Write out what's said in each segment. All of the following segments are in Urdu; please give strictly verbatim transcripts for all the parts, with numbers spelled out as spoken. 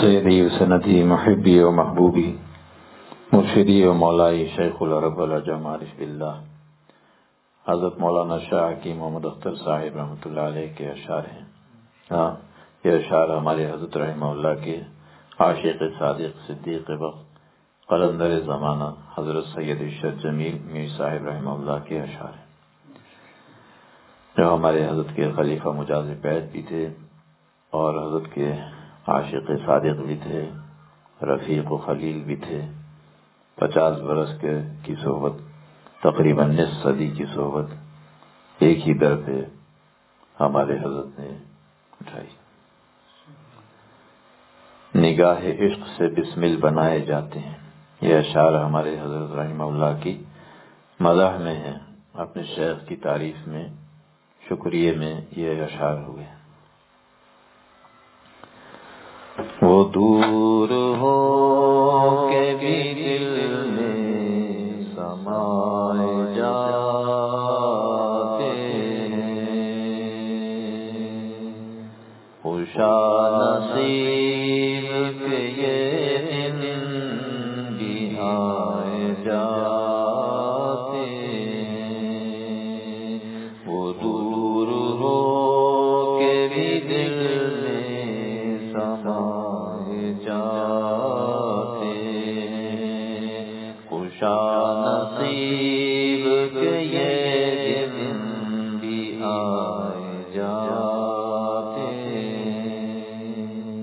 سیدی و سندی محبی و محبوبی مرشدی و مولائی شیخ العرب العجم عارف باللہ حضرت مولانا شاہ حکیم محمد اختر صاحب رحمۃ اللہ علیہ کے اشعار ہیں. ہاں یہ اشعار ہمارے حضرت رحمہ اللہ کے عاشق صادق صدیق وقت قلندر زمانہ حضرت سید ارشد جمیل میر صاحب رحمہ اللہ کے اشعار ہیں، جو ہمارے حضرت کے خلیفہ مجاز بیت بھی تھے اور حضرت کے عاشق صادق بھی تھے، رفیق و خلیل بھی تھے. پچاس برس کے کی صحبت، تقریباً نصف صدی کی صحبت ایک ہی در پہ ہمارے حضرت نے اٹھائی. نگاہ عشق سے بسمل بنائے جاتے ہیں. یہ اشعار ہمارے حضرت رحمہ اللہ کی مدح میں ہیں، اپنے شیخ کی تعریف میں، شکریہ میں یہ اشعار ہوئے. وہ دور ہو کے بھی دل میں سمائے جاتے ہیں، خوشا نصیب کے یہ دن بھی آئے جاتے ہیں. وہ دور ہو کے بھی دل میں سمائے جاتے ہیں، خوشا نصیب کے یہ دن بھی آئے جاتے ہیں.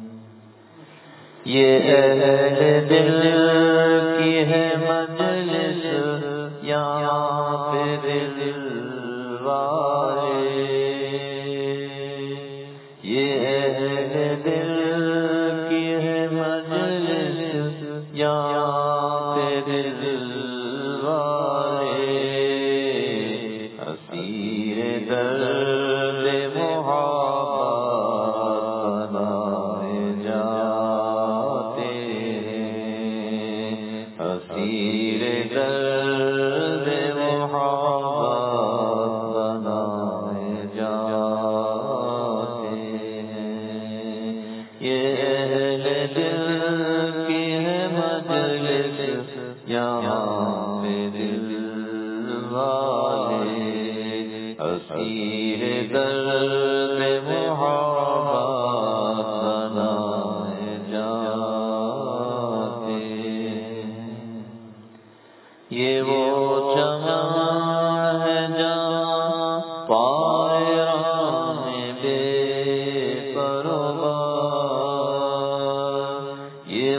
یہ اہل دل کی ہے مجلس یہاں پہ دل والے، یہ اہل دل کی ہے مجلس یہاں پہ دل والے، اسیر درد محبت بنائے جاتے ہیں، اسیر درد محبت بنائے جاتے ہیں. یہ اہل دل کی ہے مجلس یہاں پہ دل والے، اسیر درد محبت بنائے جاتے ہیں. یہ وہ چمن ہے جہاں پائران بے پرواز، یہ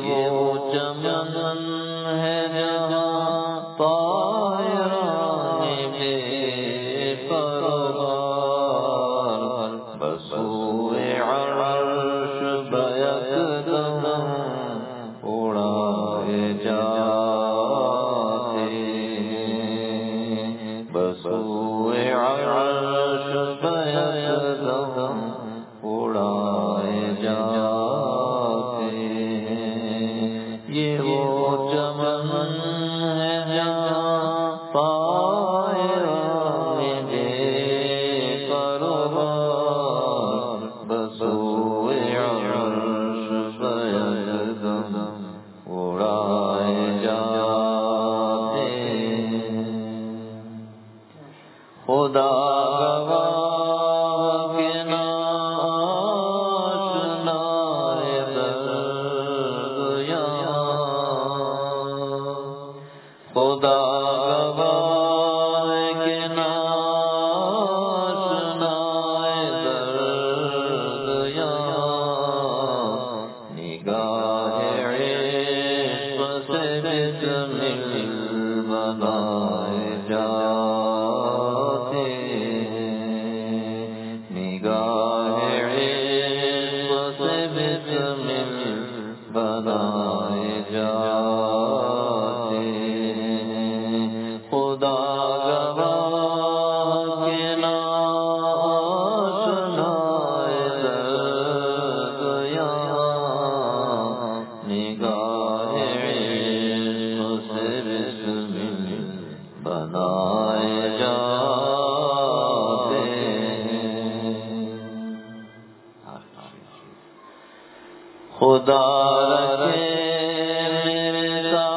خدا رکھے میرے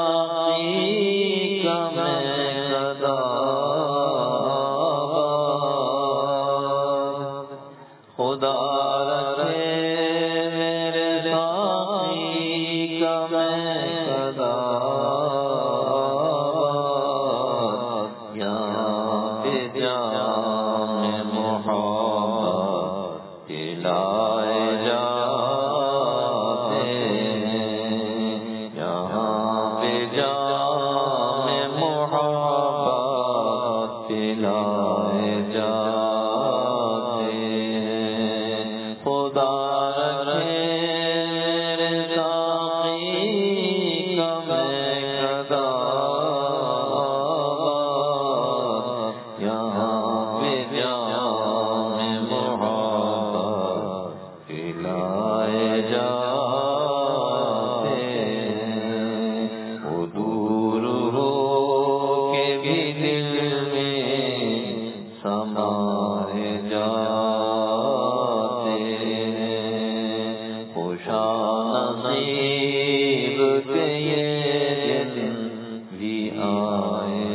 ساقی کا میں صدا باد، خدا رکھے میرے ساقی کا میں صدا باد، یہاں پہ جام محبت پلائے جاتے ہیں، یہاں پہ جام محبت پلائے جاتے ہیں، خدا رکھے میرے ساقی کا میں صدا باد، یہاں پہ جام محبت پلائے جاتے ہیں، وہ دور ہو کے بھی دل میں سمائے جاتے ہیں، خوشا نصیب کے یہ دن بھی آئے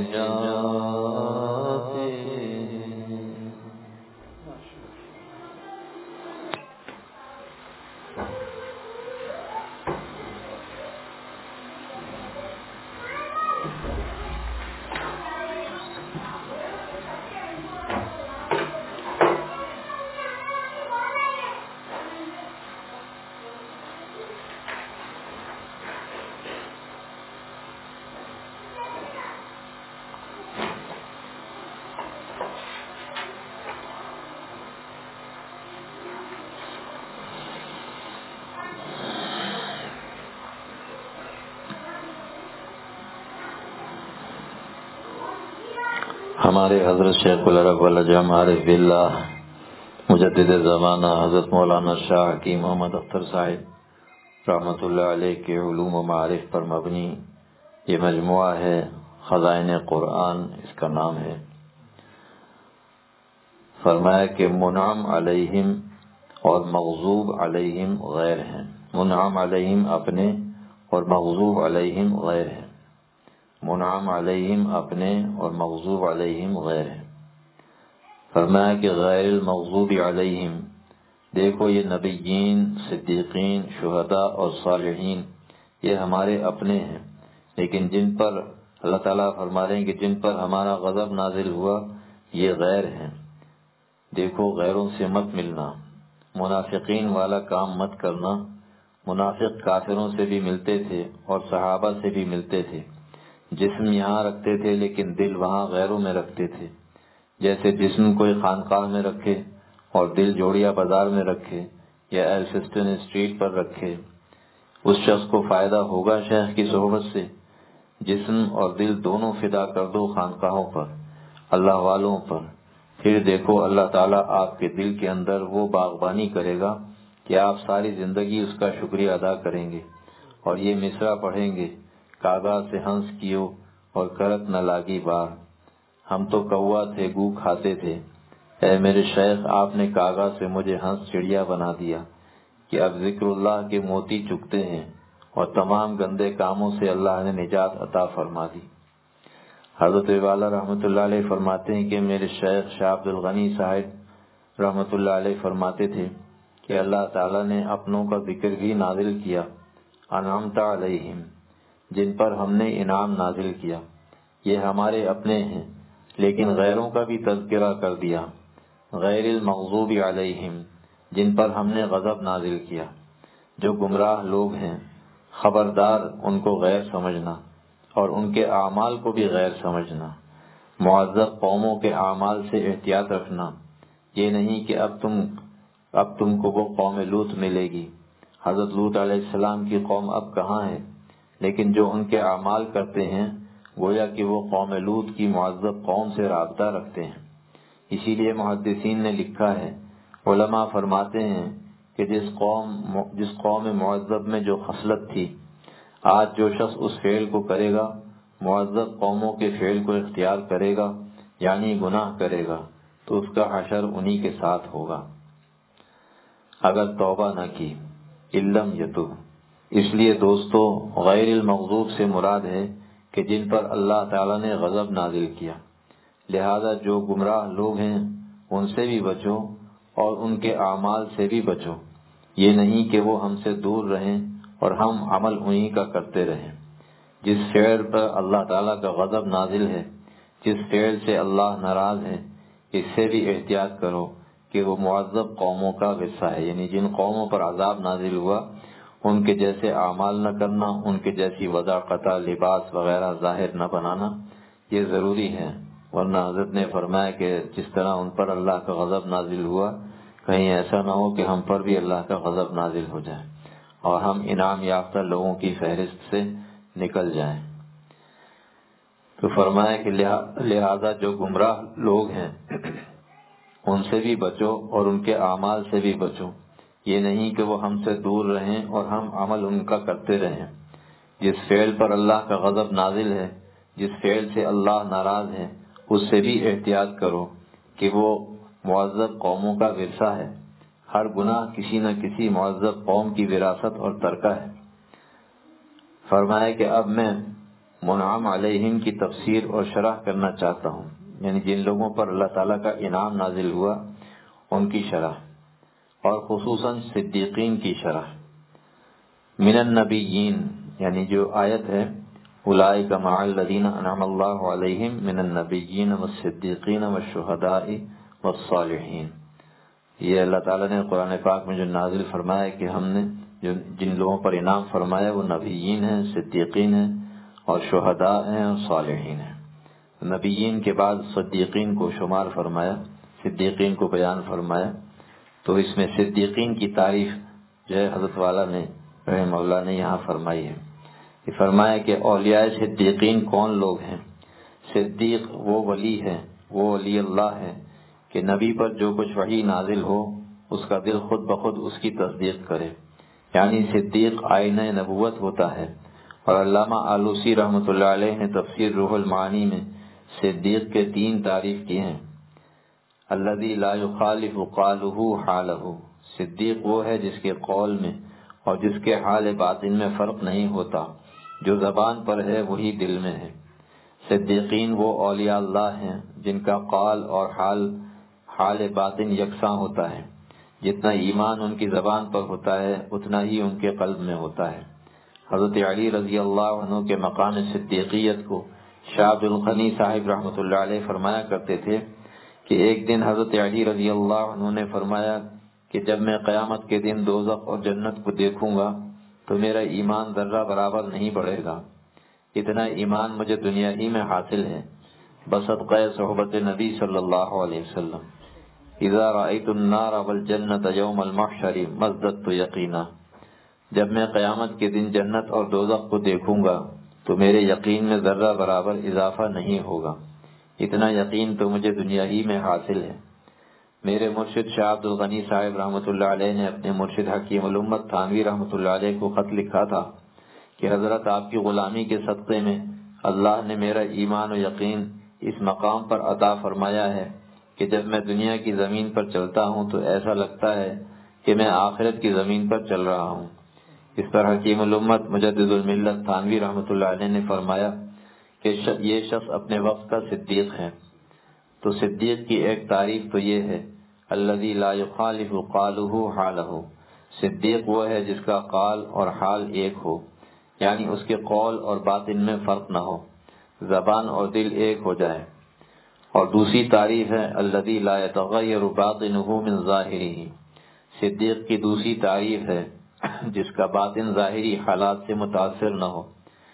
جاتے ہیں۔ ہمارے حضرت شیخ العرب والعجم عارف باللہ مجدد زمانہ حضرت مولانا شاہ حکیم محمد اختر صاحب رحمۃ اللہ علیہ کے علوم و معارف پر مبنی یہ مجموعہ ہے، خزائن قرآن اس کا نام ہے۔ فرمایا کہ منعم علیہم اور مغضوب علیہم غیر ہیں، منعم علیہم اپنے اور مغضوب علیہم غیر ہیں، منعم علیہم اپنے اور مغضوب علیہم غیر ہیں۔ فرمایا کہ غیر المغضوب علیہم، دیکھو یہ نبیین، صدیقین، شہداء اور صالحین یہ ہمارے اپنے ہیں، لیکن جن پر اللہ تعالیٰ فرما رہے ہیں کہ جن پر ہمارا غضب نازل ہوا یہ غیر ہیں۔ دیکھو غیروں سے مت ملنا، منافقین والا کام مت کرنا۔ منافق کافروں سے بھی ملتے تھے اور صحابہ سے بھی ملتے تھے، جسم یہاں رکھتے تھے لیکن دل وہاں غیروں میں رکھتے تھے۔ جیسے جسم کوئی خانقاہ میں رکھے اور دل جوڑیا بازار میں رکھے یا ایلفسٹن اسٹریٹ پر رکھے، اس شخص کو فائدہ ہوگا شیخ کی صحبت سے؟ جسم اور دل دونوں فدا کر دو خانقاہوں پر، اللہ والوں پر، پھر دیکھو اللہ تعالیٰ آپ کے دل کے اندر وہ باغبانی کرے گا کہ آپ ساری زندگی اس کا شکریہ ادا کریں گے، اور یہ مصرع پڑھیں گے، کعبہ سے ہنس کیو اور کرت نہ لاگی بار، ہم تو کوا تھے گو کھاتے تھے، اے میرے شیخ آپ نے کعبہ سے مجھے ہنس چڑیا بنا دیا کہ اب ذکر اللہ کے موتی چکتے ہیں اور تمام گندے کاموں سے اللہ نے نجات عطا فرما دی۔ حضرت والا رحمۃ اللہ علیہ فرماتے ہیں کہ میرے شیخ شاہ عبد الغنی صاحب رحمۃ اللہ علیہ فرماتے تھے کہ اللہ تعالیٰ نے اپنوں کا ذکر بھی نازل کیا، انعمت علیہم، جن پر ہم نے انعام نازل کیا، یہ ہمارے اپنے ہیں، لیکن غیروں کا بھی تذکرہ کر دیا، غیر المغضوب علیہم، جن پر ہم نے غضب نازل کیا، جو گمراہ لوگ ہیں، خبردار ان کو غیر سمجھنا اور ان کے اعمال کو بھی غیر سمجھنا۔ معذب قوموں کے اعمال سے احتیاط رکھنا، یہ نہیں کہ اب تم اب تم کو وہ قوم لوط ملے گی، حضرت لوط علیہ السلام کی قوم اب کہاں ہے، لیکن جو ان کے اعمال کرتے ہیں گویا کہ وہ قوم لوط کی معذب قوم سے رابطہ رکھتے ہیں۔ اسی لیے محدثین نے لکھا ہے، علماء فرماتے ہیں کہ جس قوم جس قوم معذب میں جو خصلت تھی، آج جو شخص اس فعل کو کرے گا، معذب قوموں کے فعل کو اختیار کرے گا، یعنی گناہ کرے گا، تو اس کا حشر انہی کے ساتھ ہوگا اگر توبہ نہ کی، علم یتوب۔ اس لیے دوستو غیر المغضوب سے مراد ہے کہ جن پر اللہ تعالیٰ نے غضب نازل کیا، لہذا جو گمراہ لوگ ہیں ان سے بھی بچو اور ان کے اعمال سے بھی بچو، یہ نہیں کہ وہ ہم سے دور رہیں اور ہم عمل انہی کا کرتے رہیں۔ جس فعل پر اللہ تعالیٰ کا غضب نازل ہے، جس فعل سے اللہ ناراض ہے، اس سے بھی احتیاط کرو کہ وہ معذب قوموں کا ورثہ ہے، یعنی جن قوموں پر عذاب نازل ہوا ان کے جیسے اعمال نہ کرنا، ان کے جیسی وضاقت، لباس وغیرہ ظاہر نہ بنانا، یہ ضروری ہے، ورنہ حضرت نے فرمایا کہ جس طرح ان پر اللہ کا غضب نازل ہوا کہیں ایسا نہ ہو کہ ہم پر بھی اللہ کا غضب نازل ہو جائے اور ہم انعام یافتہ لوگوں کی فہرست سے نکل جائیں۔ تو فرمایا کہ لہذا جو گمراہ لوگ ہیں ان سے بھی بچو اور ان کے اعمال سے بھی بچو، یہ نہیں کہ وہ ہم سے دور رہیں اور ہم عمل ان کا کرتے رہیں۔ جس فعل پر اللہ کا غضب نازل ہے، جس فعل سے اللہ ناراض ہے، اس سے بھی احتیاط کرو کہ وہ معذب قوموں کا ورثہ ہے۔ ہر گناہ کسی نہ کسی معذب قوم کی وراثت اور ترکہ ہے۔ فرمایا کہ اب میں منعم علیہم کی تفسیر اور شرح کرنا چاہتا ہوں، یعنی جن لوگوں پر اللہ تعالیٰ کا انعام نازل ہوا ان کی شرح، اور خصوصاً صدیقین کی شرح۔ من النبیین، یعنی جو آیت ہے اولئک مع الذین انعم اللہ علیہم من النبیین والصدیقین والشہداء والصالحین، یہ اللہ تعالیٰ نے قرآن پاک میں جو نازل فرمایا کہ ہم نے جو جن لوگوں پر انعام فرمایا وہ نبیین ہیں، صدیقین ہیں اور شہداء ہیں اور صالحین ہیں۔ نبیین کے بعد صدیقین کو شمار فرمایا، صدیقین کو بیان فرمایا، تو اس میں صدیقین کی تعریف جو ہے حضرت والا نے رحمہ اللہ نے یہاں فرمائی ہے کہ فرمایا کہ اولیاء صدیقین کون لوگ ہیں۔ صدیق وہ ولی ہے، وہ ولی اللہ ہے کہ نبی پر جو کچھ وحی نازل ہو اس کا دل خود بخود اس کی تصدیق کرے، یعنی صدیق آئینہ نبوت ہوتا ہے۔ اور علامہ آلوسی رحمۃ اللہ علیہ نے تفسیر روح المعانی میں صدیق کے تین تعریف کیے ہیں۔ الذی لا یخالف قولہ حالہ، صدیق وہ ہے جس کے قول میں اور جس کے حال باطن میں فرق نہیں ہوتا، جو زبان پر ہے وہی دل میں ہے۔ صدیقین وہ اولیاء اللہ ہیں جن کا قول اور حال حال باطن یکساں ہوتا ہے، جتنا ایمان ان کی زبان پر ہوتا ہے اتنا ہی ان کے قلب میں ہوتا ہے۔ حضرت علی رضی اللہ عنہ کے مقام صدیقیت کو شاہ عبد الغنی صاحب رحمۃ اللہ علیہ فرمایا کرتے تھے کہ ایک دن حضرت علی رضی اللہ عنہ نے فرمایا کہ جب میں قیامت کے دن دوزخ اور جنت کو دیکھوں گا تو میرا ایمان ذرہ برابر نہیں بڑھے گا، اتنا ایمان مجھے دنیا ہی میں حاصل ہے بصدقہ صحبت نبی صلی اللہ علیہ وسلم۔ اذا رأیت النار والجنت یوم المحشر مزددت یقینا، جب میں قیامت کے دن جنت اور دوزخ کو دیکھوں گا تو میرے یقین میں ذرہ برابر اضافہ نہیں ہوگا، اتنا یقین تو مجھے دنیا ہی میں حاصل ہے۔ میرے مرشد شاہ عبد الغنی صاحب رحمۃ اللہ علیہ نے اپنے مرشد حکیم الامت تھانوی رحمۃ اللہ علیہ کو خط لکھا تھا کہ حضرت آپ کی غلامی کے صدقے میں اللہ نے میرا ایمان و یقین اس مقام پر عطا فرمایا ہے کہ جب میں دنیا کی زمین پر چلتا ہوں تو ایسا لگتا ہے کہ میں آخرت کی زمین پر چل رہا ہوں۔ اس پر حکیم الامت مجدد الملت تھانوی رحمۃ اللہ علیہ نے فرمایا کہ یہ شخص اپنے وقت کا صدیق ہے۔ تو صدیق کی ایک تعریف تو یہ ہے الذی لا یخالف قولہ حالہ، صدیق وہ ہے جس کا قال اور حال ایک ہو، یعنی اس کے قول اور باطن میں فرق نہ ہو، زبان اور دل ایک ہو جائے۔ اور دوسری تعریف ہے الذی لا یتغیر باطنہ من ظاہرہ، صدیق کی دوسری تعریف ہے جس کا باطن ظاہری حالات سے متاثر نہ ہو،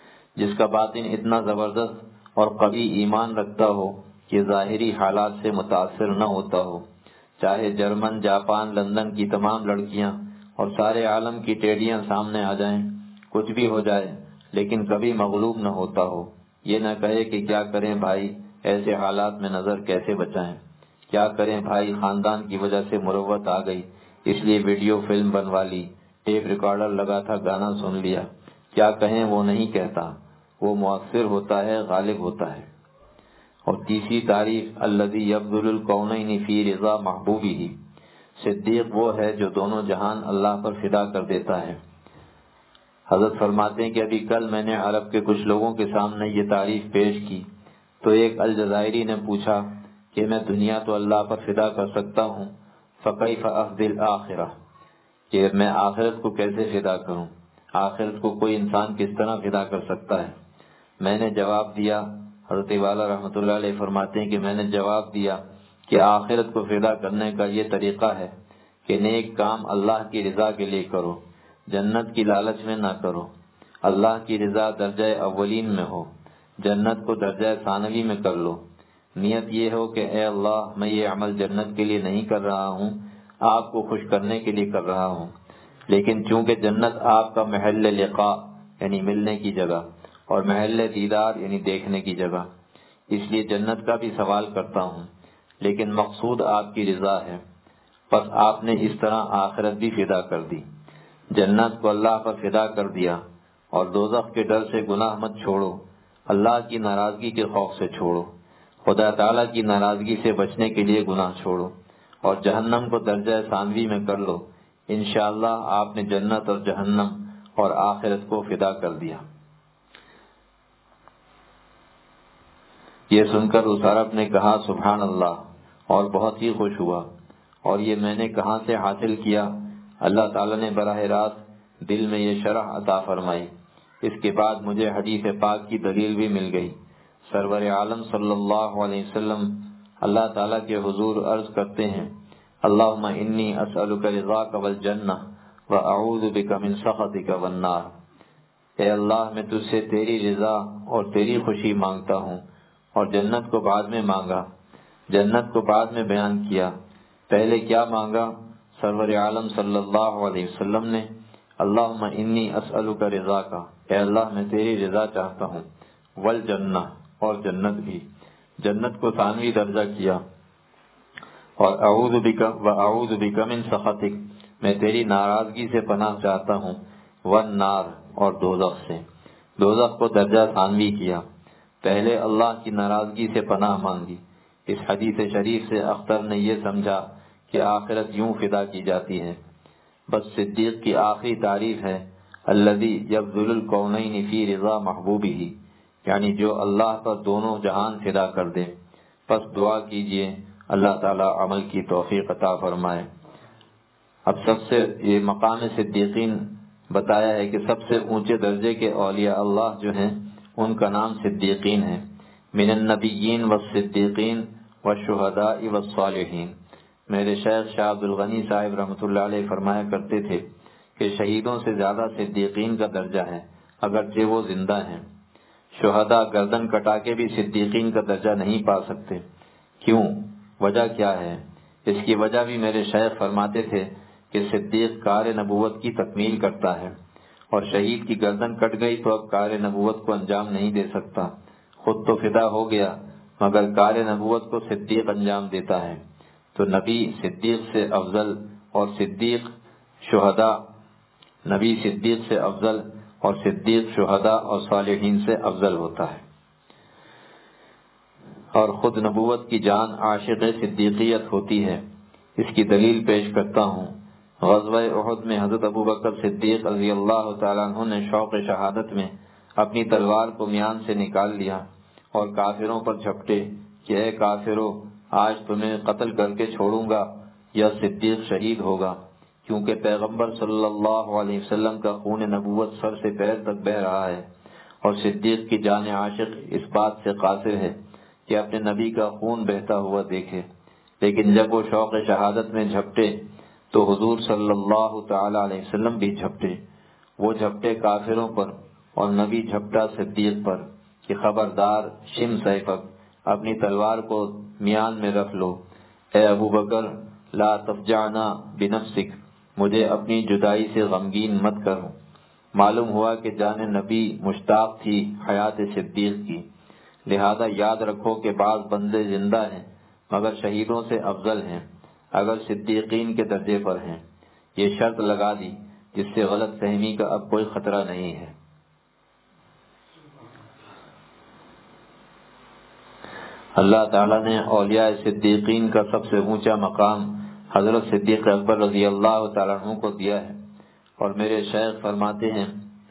جس کا باطن اتنا زبردست اور قوی ایمان رکھتا ہو کہ ظاہری حالات سے متاثر نہ ہوتا ہو، چاہے جرمن، جاپان، لندن کی تمام لڑکیاں اور سارے عالم کی ٹیڈیاں سامنے آ جائیں، کچھ بھی ہو جائے، لیکن کبھی مغلوب نہ ہوتا ہو، یہ نہ کہے کہ کیا کریں بھائی ایسے حالات میں نظر کیسے بچائیں، کیا کریں بھائی خاندان کی وجہ سے مروت آ گئی اس لیے ویڈیو فلم بنوا لی، ٹیپ ریکارڈر لگا تھا گانا سن لیا، کیا کہیں وہ نہیں کہتا، وہ مؤثر ہوتا ہے، غالب ہوتا ہے۔ اور تیسری تعریف الذی یبذل الکونین فی رضا محبوبہ، صدیق وہ ہے جو دونوں جہان اللہ پر فدا کر دیتا ہے۔ حضرت فرماتے ہیں کہ ابھی کل میں نے عرب کے کچھ لوگوں کے سامنے یہ تعریف پیش کی تو ایک الجزائری نے پوچھا کہ میں دنیا تو اللہ پر فدا کر سکتا ہوں، فکیف افضی الآخرہ، کہ میں آخرت کو کیسے فدا کروں، آخرت کو کوئی انسان کس طرح فدا کر سکتا ہے؟ میں نے جواب دیا، حضرت والا رحمۃ اللہ علیہ فرماتے ہیں کہ میں نے جواب دیا کہ آخرت کو فدا کرنے کا یہ طریقہ ہے کہ نیک کام اللہ کی رضا کے لیے کرو، جنت کی لالچ میں نہ کرو۔ اللہ کی رضا درجہ اولین میں ہو، جنت کو درجہ ثانوی میں کر لو۔ نیت یہ ہو کہ اے اللہ میں یہ عمل جنت کے لیے نہیں کر رہا ہوں، آپ کو خوش کرنے کے لیے کر رہا ہوں، لیکن چونکہ جنت آپ کا محل لقاء یعنی ملنے کی جگہ اور محل دیدار یعنی دیکھنے کی جگہ، اس لیے جنت کا بھی سوال کرتا ہوں، لیکن مقصود آپ کی رضا ہے۔ پس آپ نے اس طرح آخرت بھی فدا کر دی، جنت کو اللہ پر فدا کر دیا، اور دوزخ کے ڈر سے گناہ مت چھوڑو، اللہ کی ناراضگی کے خوف سے چھوڑو، خدا تعالیٰ کی ناراضگی سے بچنے کے لیے گناہ چھوڑو، اور جہنم کو درجہ ثانوی میں کر لو۔ انشاءاللہ آپ نے جنت اور جہنم اور آخرت کو فدا کر دیا۔ یہ سن کر اس عرب نے کہا سبحان اللہ، اور بہت ہی خوش ہوا، اور یہ میں نے کہاں سے حاصل کیا؟ اللہ تعالیٰ نے براہ راست دل میں یہ شرح عطا فرمائی۔ اس کے بعد مجھے حدیث پاک کی دلیل بھی مل گئی۔ سرور عالم صلی اللہ علیہ وسلم اللہ تعالیٰ کے حضور عرض کرتے ہیں، اللہم انی اسألک رضاک والجنہ واعوذ بک من سخطک والنار۔ اے اللہ میں تجھ سے تیری رضا اور تیری خوشی مانگتا ہوں، اور جنت کو بعد میں مانگا، جنت کو بعد میں بیان کیا۔ پہلے کیا مانگا سرور عالم صلی اللہ علیہ وسلم نے؟ اللہم انی اسألک رضاک، اے اللہ میں تیری رضا چاہتا ہوں، والجنہ اور جنت بھی، جنت کو ثانوی درجہ کیا، اور اعوذ بک و اعوذ بک من سخطک، میں تیری ناراضگی سے پناہ چاہتا ہوں، والنار اور دوزخ سے، دوزخ کو درجہ ثانوی کیا۔ پہلے اللہ کی ناراضگی سے پناہ مانگی۔ اس حدیث شریف سے اختر نے یہ سمجھا کہ آخرت یوں فدا کی جاتی ہے۔ بس صدیق کی آخری تعریف ہے الذی یبذل الکونین فی رضا محبوبہ، یعنی جو اللہ پر دونوں جہان فدا کر دے۔ پس دعا کیجئے اللہ تعالی عمل کی توفیق عطا فرمائے۔ اب سب سے یہ مقام صدیقین بتایا ہے کہ سب سے اونچے درجے کے اولیاء اللہ جو ہیں ان کا نام صدیقین ہے، من النبیین والصدیقین والشہداء والصالحین۔ میرے شیخ شاہ عبد الغنی صاحب رحمۃ اللہ علیہ فرمایا کرتے تھے کہ شہیدوں سے زیادہ صدیقین کا درجہ ہے، اگرچہ وہ زندہ ہیں۔ شہداء گردن کٹا کے بھی صدیقین کا درجہ نہیں پا سکتے، کیوں؟ وجہ کیا ہے؟ اس کی وجہ بھی میرے شیخ فرماتے تھے کہ صدیق کار نبوت کی تکمیل کرتا ہے، اور شہید کی گردن کٹ گئی تو اب کار نبوت کو انجام نہیں دے سکتا، خود تو فدا ہو گیا مگر کار نبوت کو صدیق انجام دیتا ہے۔ تو نبی صدیق سے افضل اور صدیق شہداء، نبی صدیق سے افضل اور صدیق شہداء اور صالحین سے افضل ہوتا ہے۔ اور خود نبوت کی جان عاشق صدیقیت ہوتی ہے۔ اس کی دلیل پیش کرتا ہوں۔ غزوہ احد میں حضرت ابوبکر صدیق رضی اللہ تعالیٰ عنہ نے شوق شہادت میں اپنی تلوار کو میان سے نکال لیا اور کافروں پر جھپٹے کہ اے کافروں، آج تمہیں قتل کر کے چھوڑوں گا یا صدیق شہید ہوگا، کیونکہ پیغمبر صلی اللہ علیہ وسلم کا خون نبوت سر سے پیر تک بہہ رہا ہے، اور صدیق کی جان عاشق اس بات سے قاصر ہے کہ اپنے نبی کا خون بہتا ہوا دیکھے۔ لیکن جب وہ شوق شہادت میں جھپٹے تو حضور صلی اللہ تعالی علیہ وسلم بھی جھپٹے۔ وہ جھپٹے کافروں پر اور نبی جھپٹا صدیق پر کہ خبردار، شم سیفک، اپنی تلوار کو میان میں رکھ لو، اے ابو بکر لا تفجعنا بنفسک، مجھے اپنی جدائی سے غمگین مت کرو۔ معلوم ہوا کہ جان نبی مشتاق تھی حیات صدیق کی، لہذا یاد رکھو کہ بعض بندے زندہ ہیں مگر شہیدوں سے افضل ہیں، اگر صدیقین کے درجے پر ہیں۔ یہ شرط لگا دی جس سے غلط فہمی کا اب کوئی خطرہ نہیں ہے۔ اللہ تعالیٰ نے اولیاء صدیقین کا سب سے اونچا مقام حضرت صدیق اکبر رضی اللہ تعالیٰ عنہ کو دیا ہے، اور میرے شیخ فرماتے ہیں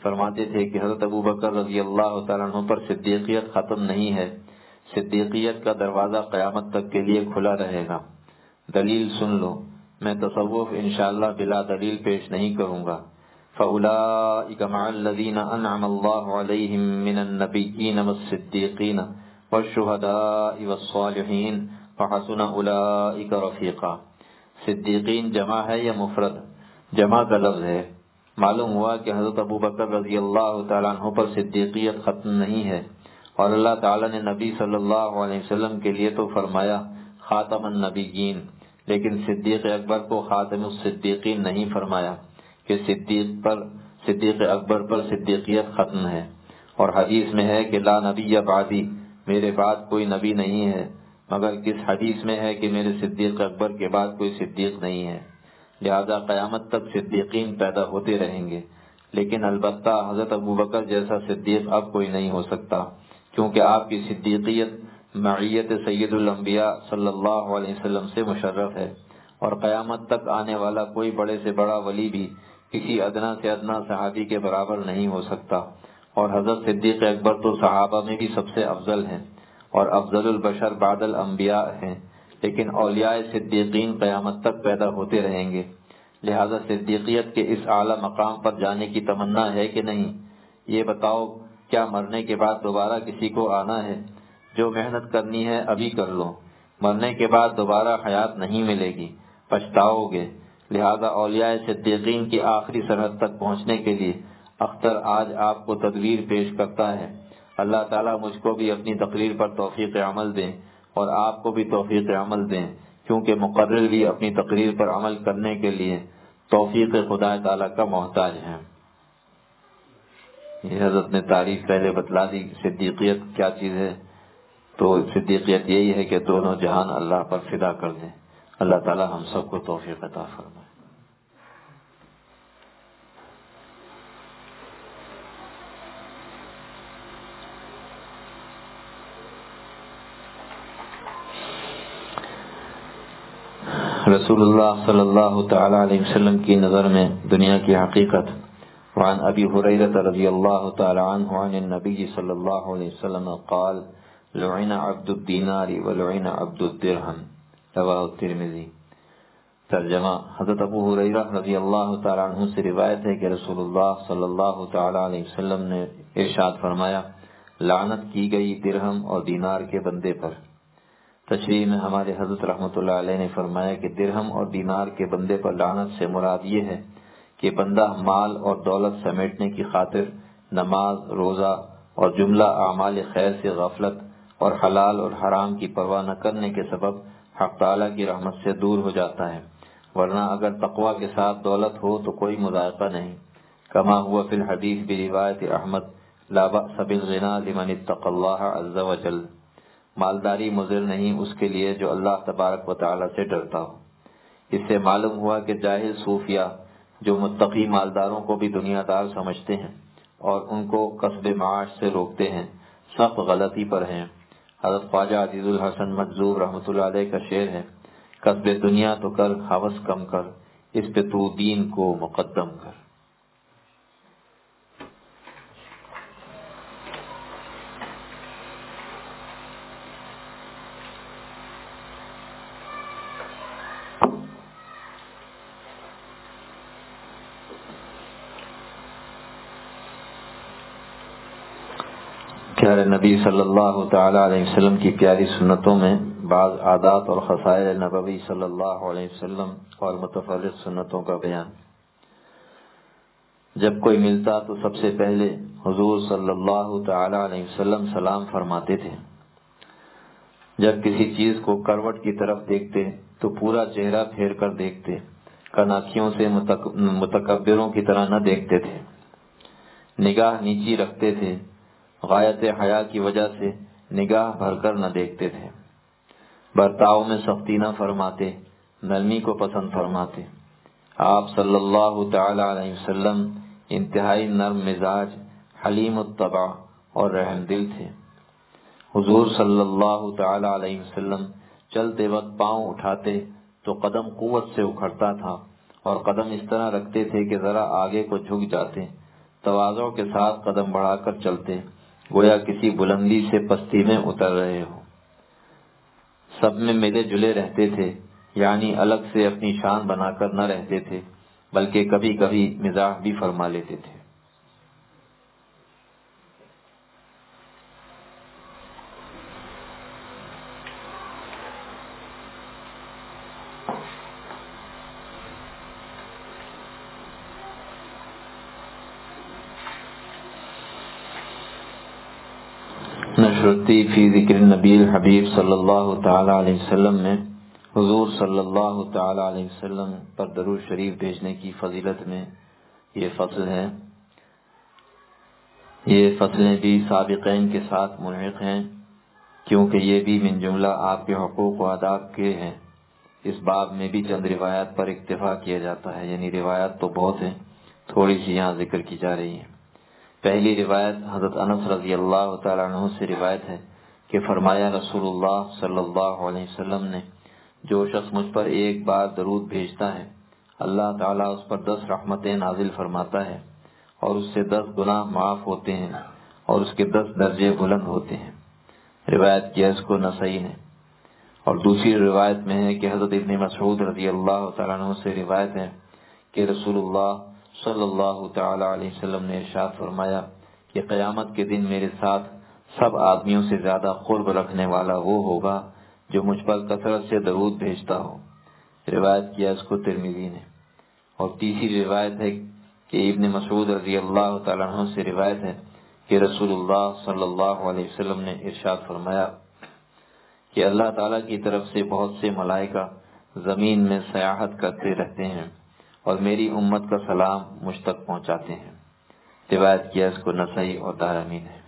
فرماتے تھے کہ حضرت ابو بکر رضی اللہ تعالیٰ عنہ پر صدیقیت ختم نہیں ہے، صدیقیت کا دروازہ قیامت تک کے لیے کھلا رہے گا۔ دلیل سن لو، میں تصوف انشاءاللہ بلا دلیل پیش نہیں کروں گا۔ فَأُولَٰئِكَ مَعَ الَّذِينَ أَنْعَمَ اللَّهُ عَلَيْهِم مِّنَ النَّبِيِّينَ وَالصِّدِّيقِينَ وَالشُّهَدَاءِ وَالصَّالِحِينَ وَحَسُنَ أُولَٰئِكَ رَفِيقًا۔ صدیقین جمع ہے یا مفرد؟ جمع کا لفظ ہے۔ معلوم ہوا کہ حضرت ابو بکر رضی اللہ تعالیٰ عنہ پر صدیقیت ختم نہیں ہے، اور اللہ تعالیٰ نے نبی صلی اللہ علیہ وسلم کے لیے تو فرمایا خاتم النبیین، لیکن صدیق اکبر کو خاتم الصدیقین نہیں فرمایا کہ صدیق پر صدیق اکبر پر صدیقیت ختم ہے۔ اور حدیث میں ہے کہ لا نبی بعدی، میرے بعد کوئی نبی نہیں ہے، مگر کس حدیث میں ہے کہ میرے صدیق اکبر کے بعد کوئی صدیق نہیں ہے۔ لہذا قیامت تک صدیقین پیدا ہوتے رہیں گے، لیکن البتہ حضرت ابو بکر جیسا صدیق اب کوئی نہیں ہو سکتا، کیونکہ آپ کی صدیقیت معیت سید الانبیاء صلی اللہ علیہ وسلم سے مشرف ہے، اور قیامت تک آنے والا کوئی بڑے سے بڑا ولی بھی کسی ادنا سے ادنا صحابی کے برابر نہیں ہو سکتا۔ اور حضرت صدیق اکبر تو صحابہ میں بھی سب سے افضل ہیں اور افضل البشر بعد الانبیاء ہیں، لیکن اولیاء صدیقین قیامت تک پیدا ہوتے رہیں گے۔ لہذا صدیقیت کے اس اعلیٰ مقام پر جانے کی تمنا ہے کہ نہیں؟ یہ بتاؤ، کیا مرنے کے بعد دوبارہ کسی کو آنا ہے؟ جو محنت کرنی ہے ابھی کر لو، مرنے کے بعد دوبارہ حیات نہیں ملے گی، پچھتاؤ گے۔ لہذا اولیاء صدیقین کی آخری سرحد تک پہنچنے کے لیے اختر آج آپ کو تدبیر پیش کرتا ہے۔ اللہ تعالیٰ مجھ کو بھی اپنی تقریر پر توفیق عمل دیں اور آپ کو بھی توفیق عمل دیں، کیونکہ مقرر بھی اپنی تقریر پر عمل کرنے کے لیے توفیق خدا تعالیٰ کا محتاج ہے۔ یہ حضرت نے تعریف پہلے بتلا دی، صدیقیت کیا چیز ہے؟ تو صدیقیت یہی ہے کہ دونوں جہان اللہ پر فدا کر دیں۔ اللہ تعالیٰ ہم سب کو توفیق عطا فرمائے۔ رسول اللہ صلی اللہ تعالی علیہ وسلم کی نظر میں دنیا کی حقیقت۔ وعن ابی ہریرہ رضی اللہ تعالی عنہ عن النبی صلی اللہ علیہ وسلم قال لعن عبد الدینار ولعن عبد الدرہم، رواہ الترمذی۔ ترجمہ: حضرت ابو ہریرہ رضی اللہ تعالی عنہ سے روایت ہے کہ رسول اللہ صلی اللہ تعالی علیہ وسلم نے ارشاد فرمایا، لعنت کی گئی درہم اور دینار کے بندے پر۔ تشریح میں ہمارے حضرت رحمۃ اللہ علیہ نے فرمایا کہ درہم اور دینار کے بندے پر لعنت سے مراد یہ ہے کہ بندہ مال اور دولت سمیٹنے کی خاطر نماز، روزہ اور جملہ اعمال خیر سے غفلت اور حلال اور حرام کی پرواہ نہ کرنے کے سبب حق تعالیٰ کی رحمت سے دور ہو جاتا ہے، ورنہ اگر تقوی کے ساتھ دولت ہو تو کوئی مذائقہ نہیں۔ کما ہوا فی الحدیث بروایت احمد لا بأس بالغنا لمن اتقى اللہ عز وجل، مالداری مضر نہیں اس کے لیے جو اللہ تبارک و تعالیٰ سے ڈرتا ہو۔ اس سے معلوم ہوا کہ جاہل صوفیہ جو متقی مالداروں کو بھی دنیا دار سمجھتے ہیں اور ان کو کسب معاش سے روکتے ہیں، سخت غلطی پر ہیں۔ حضرت خواجہ عزیز الحسن مجذوب رحمۃ اللہ علیہ کا شعر ہے، کسب دنیا تو کر ہوس کم کر، اس پہ تو دین کو مقدم کر۔ پیارے نبی صلی اللہ تعالی علیہ وسلم کی پیاری سنتوں میں بعض عادات اور خصائل نبوی صلی اللہ علیہ وسلم اور متفرق سنتوں کا بیان۔ جب کوئی ملتا تو سب سے پہلے حضور صلی اللہ تعالی علیہ وسلم سلام فرماتے تھے۔ جب کسی چیز کو کروٹ کی طرف دیکھتے تو پورا چہرہ پھیر کر دیکھتے، کناکھیوں سے متکبروں کی طرح نہ دیکھتے تھے۔ نگاہ نیچی رکھتے تھے، غایت حیا کی وجہ سے نگاہ بھر کر نہ دیکھتے تھے۔ برتاؤ میں سختی نہ فرماتے، نرمی کو پسند فرماتے۔ آپ صلی اللہ تعالی علیہ وسلم انتہائی نرم مزاج، حلیم الطبع اور رحم دل تھے۔ حضور صلی اللہ تعالی علیہ وسلم چلتے وقت پاؤں اٹھاتے تو قدم قوت سے اکھڑتا تھا، اور قدم اس طرح رکھتے تھے کہ ذرا آگے کو جھک جاتے تواضع کے ساتھ قدم بڑھا کر چلتے، گویا کسی بلندی سے پستی میں اتر رہے ہو۔ سب میں ملے جلے رہتے تھے، یعنی الگ سے اپنی شان بنا کر نہ رہتے تھے، بلکہ کبھی کبھی مزاح بھی فرما لیتے تھے۔ نشرتی فی ذکر النبی الحبیب صلی اللہ تعالی علیہ وسلم میں حضور صلی اللہ تعالی علیہ وسلم پر درود شریف بھیجنے کی فضیلت میں یہ فصل ہے۔ یہ فصلیں بھی سابقین کے ساتھ ملحق ہیں، کیونکہ یہ بھی من جملہ آپ کے حقوق و آداب کے ہیں۔ اس باب میں بھی چند روایات پر اکتفا کیا جاتا ہے، یعنی روایات تو بہت ہیں، تھوڑی سی یہاں ذکر کی جا رہی ہیں۔ پہلی روایت حضرت انس رضی اللہ تعالیٰ عنہ سے روایت ہے کہ فرمایا رسول اللہ صلی اللہ علیہ وسلم نے، جو شخص مجھ پر ایک بار درود بھیجتا ہے، اللہ تعالیٰ اس پر دس رحمتیں نازل فرماتا ہے اور اس سے دس گناہ معاف ہوتے ہیں اور اس کے دس درجے بلند ہوتے ہیں۔ روایت کیا اس کو نسائی نے۔ اور دوسری روایت میں ہے کہ حضرت ابن مسعود رضی اللہ تعالیٰ عنہ سے روایت ہے کہ رسول اللہ صلی اللہ تعالی علیہ وسلم نے ارشاد فرمایا کہ قیامت کے دن میرے ساتھ سب آدمیوں سے زیادہ قرب رکھنے والا وہ ہوگا جو مجھ پر کثرت سے درود بھیجتا ہو۔ روایت کیا اس کو ترمذی نے۔ اور تیسری روایت ہے کہ ابن مسعود رضی اللہ تعالیٰ عنہ سے روایت ہے کہ رسول اللہ صلی اللہ علیہ وسلم نے ارشاد فرمایا کہ اللہ تعالیٰ کی طرف سے بہت سے ملائکہ زمین میں سیاحت کرتے رہتے ہیں اور میری امت کا سلام مجھ تک پہنچاتے ہیں۔ روایت کیا اس کو نسائی اور دارمی نے۔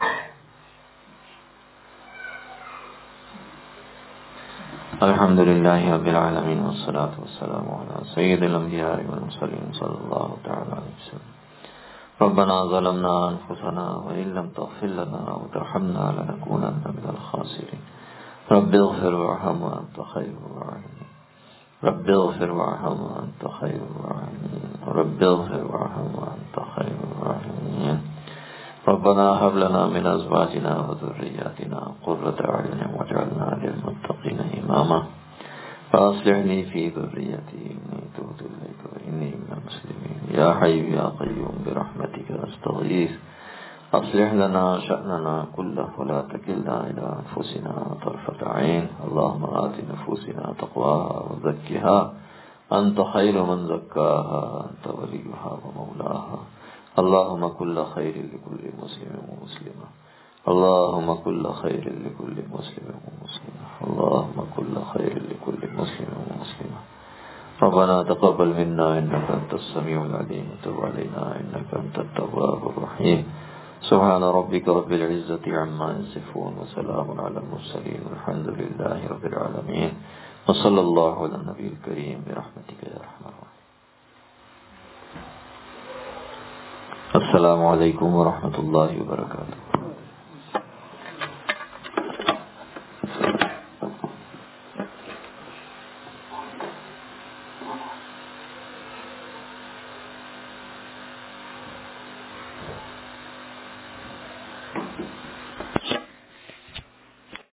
الحمد للہ رب العالمین والصلاة والسلام علی سید الانبیاء والمرسلین صلی اللہ تعالی علیہ وسلم۔ ربنا ظلمنا انفسنا وان لم تغفر لنا وترحمنا لنكونن من الخاسرین۔ رب اغفر وارحم وانت خیر الراحمین۔ رب اغفر وارحم وانت خیر الراحمین۔ رب اغفر وارحم وانت خیر الراحمین۔ ربنا هب لنا من ازواجنا وذرياتنا قرة اعين واجعلنا للمتقين اماما واصلح لي في ذريتي اني تبت اليك واني من المسلمين يا حي يا قيوم برحمتك نستغيث اصلح لنا شأننا كله ولا تكلنا الى انفسنا طرفة عين اللهم آت نفوسنا تقواها وزكها انت خير من زكاها انت وليها ومولاها اللهم كل خير لكل مسلم ومسلمة اللهم كل خير لكل مسلم ومسلمة اللهم كل خير لكل مسلم ومسلمة ربنا تقبل منا إنك أنت السميع العليم وتب علينا إنك أنت التواب الرحيم سبحان ربك رب العزة عما يصفون وسلام على المرسلين والحمد لله رب العالمين وصلى الله على النبي الكريم برحمتك يا أرحم الراحمين۔ السلام علیکم ورحمۃ اللہ وبرکاتہ۔